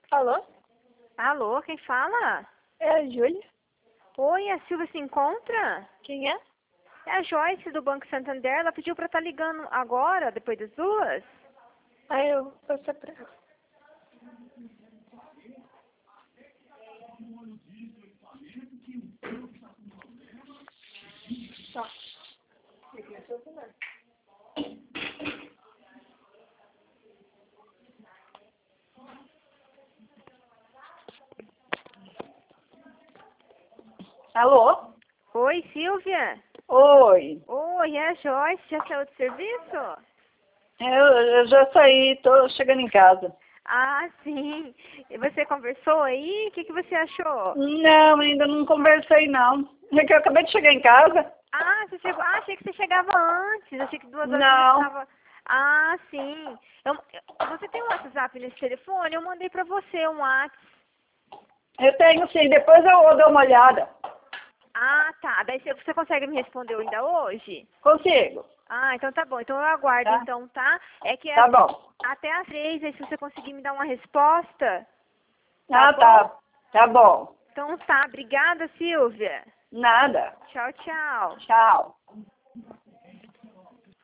Alô? Alô, quem fala? É a Júlia? Oi, a Silvia se encontra? Quem é? É a Joyce do Banco Santander. Ela pediu pra estar ligando agora, depois das 2. Aí eu passei pra ela. Tá. Alô? Oi, Silvia? Oi. Oi, é a Joyce. Já saiu do serviço? Eu já saí, tô chegando em casa. Ah, sim. E você conversou aí? O que você achou? Não, ainda não conversei não. É que eu acabei de chegar em casa. Ah, você chegou. Ah, achei que você chegava antes. Achei que 2 horas você já Não. estava. Ah, sim. Você tem um WhatsApp nesse telefone? Eu mandei pra você um WhatsApp. Eu tenho sim, depois eu dou uma olhada. Ah, tá. Daí você consegue me responder ainda hoje? Consigo. Ah, então tá bom. Então eu aguardo, Tá? então, tá? É que Tá bom. até às 3, aí se você conseguir me dar uma resposta, tá Ah, bom? tá. Tá bom. Então tá. Obrigada, Silvia. Nada. Tchau, tchau. Tchau.